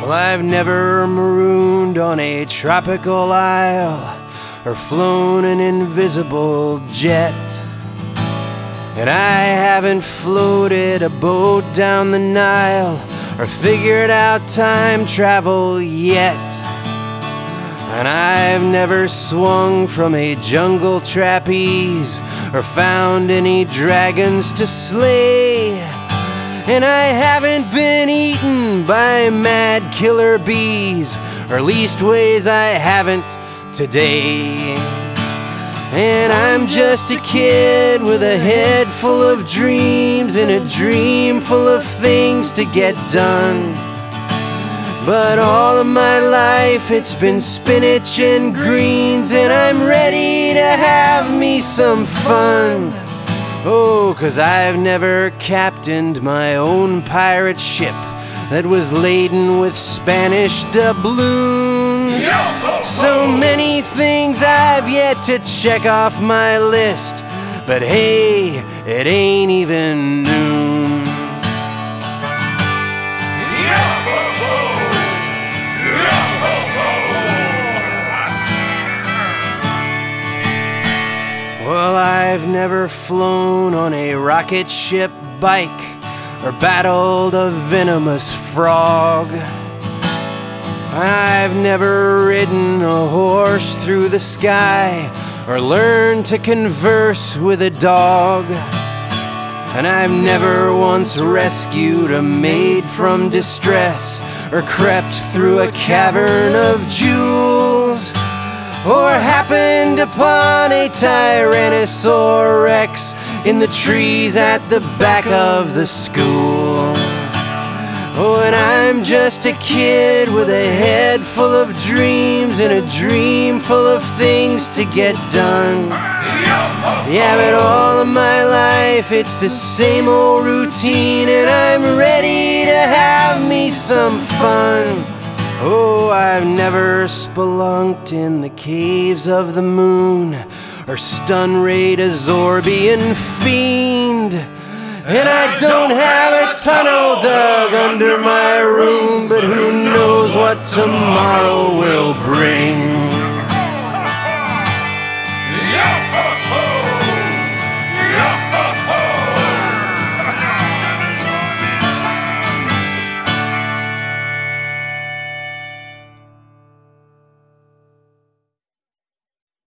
Well, I've never marooned on a tropical isle or flown an invisible jet. And I haven't floated a boat down the Nile or figured out time travel yet. And I've never swung from a jungle trapeze or found any dragons to slay. And I haven't been eaten by mad killer bees, or leastways I haven't today. And I'm just a kid with a head full of dreams and a dream full of things to get done. But all of my life it's been spinach and greens, and I'm ready to have me some fun. Oh, 'cause I've never captained my own pirate ship that was laden with Spanish doubloons. So many things I've yet to check off my list, but hey, it ain't even noon. Well, I've never flown on a rocket ship bike or battled a venomous frog. I've never ridden a horse through the sky or learned to converse with a dog. And I've never once rescued a maid from distress or crept through a cavern of jewels, or happened upon a Tyrannosaurus Rex in the trees at the back of the school. Oh, and I'm just a kid with a head full of dreams and a dream full of things to get done. Yeah, but all of my life it's the same old routine, and I'm ready to have me some fun. Oh, I've never spelunked in the caves of the moon or stun-rayed a Zorbian fiend. And I don't have a tunnel dug under my room, but who knows what tomorrow will bring.